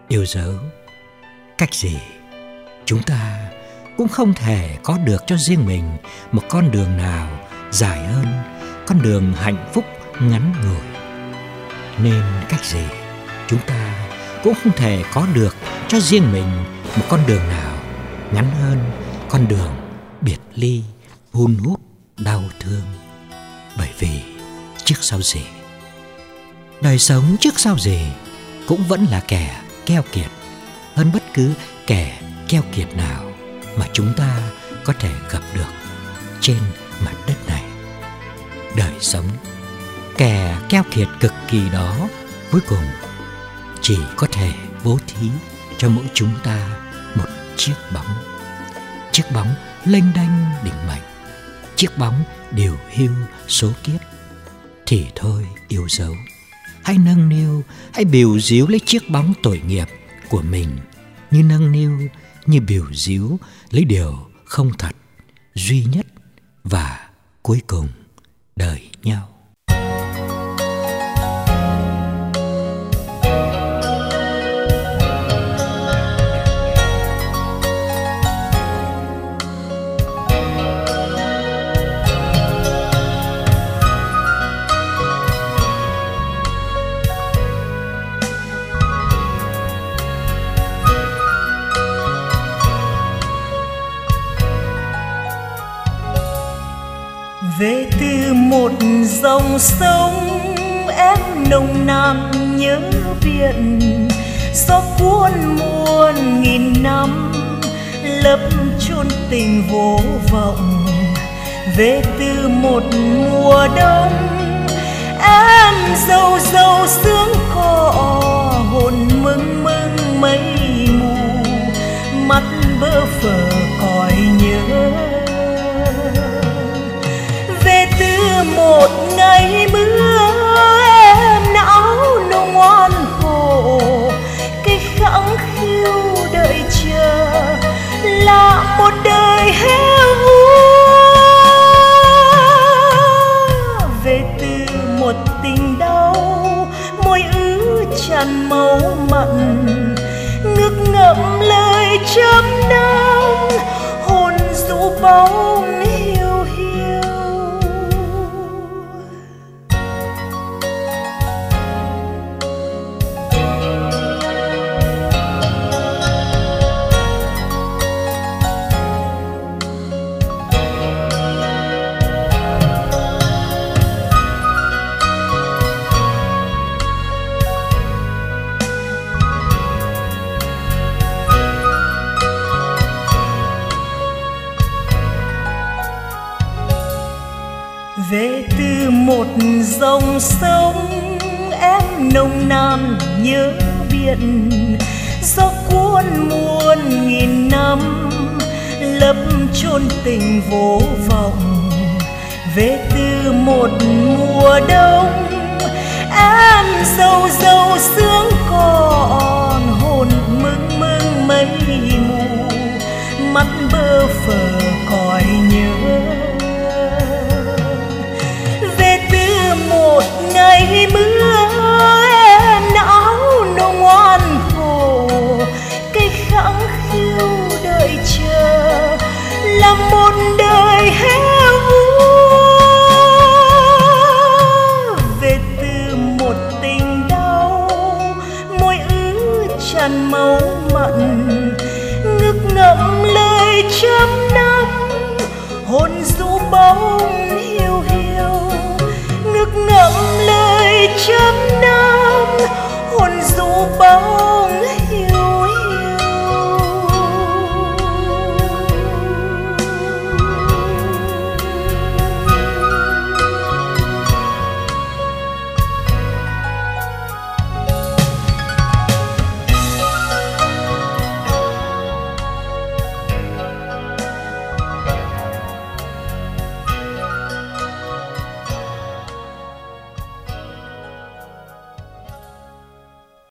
Yêu dấu, cách gì chúng ta cũng không thể có được cho riêng mình một con đường nào dài hơn con đường hạnh phúc ngắn ngủi. Nên cách gì chúng ta cũng không thể có được cho riêng mình một con đường nào ngắn hơn con đường biệt ly, hun hút, đau thương. Bởi vì trước sau gì, đời sống trước sau gì cũng vẫn là kẻ keo kiệt hơn bất cứ kẻ keo kiệt nào mà chúng ta có thể gặp được trên mặt đất này. Đời sống kẻ keo kiệt cực kỳ đó cuối cùng chỉ có thể bố thí cho mỗi chúng ta một chiếc bóng. Chiếc bóng lênh đênh định mệnh, chiếc bóng điều hưu số kiếp. Thì thôi yêu dấu, hãy nâng niu, hãy bìu díu lấy chiếc bóng tội nghiệp của mình, như nâng niu, như bìu díu lấy điều không thật, duy nhất và cuối cùng đời nhau. Về từ một dòng sông em nồng nàn nhớ viện, gió cuốn muôn nghìn năm lấp chôn tình vô vọng. Về từ một mùa đông em dâu dâu sương cỏ, hồn mưng mưng mây mù, mắt bơ phờ còi nhớ. Một ngày mưa em não nồng oan khổ, cây khẳng khiu đợi chờ là một đời heo húa. Về từ một tình đau môi ứ tràn máu mặn, ngực ngậm lời chấm nắng, hồn rũ bóng về từ một dòng sông em nồng nàn nhớ biển, gió cuốn muôn nghìn năm lấp chôn tình vô vọng. Về từ một mùa đông em dâu dâu sương còn, hồn mưng mưng mây mù, mắt bơ phờ còi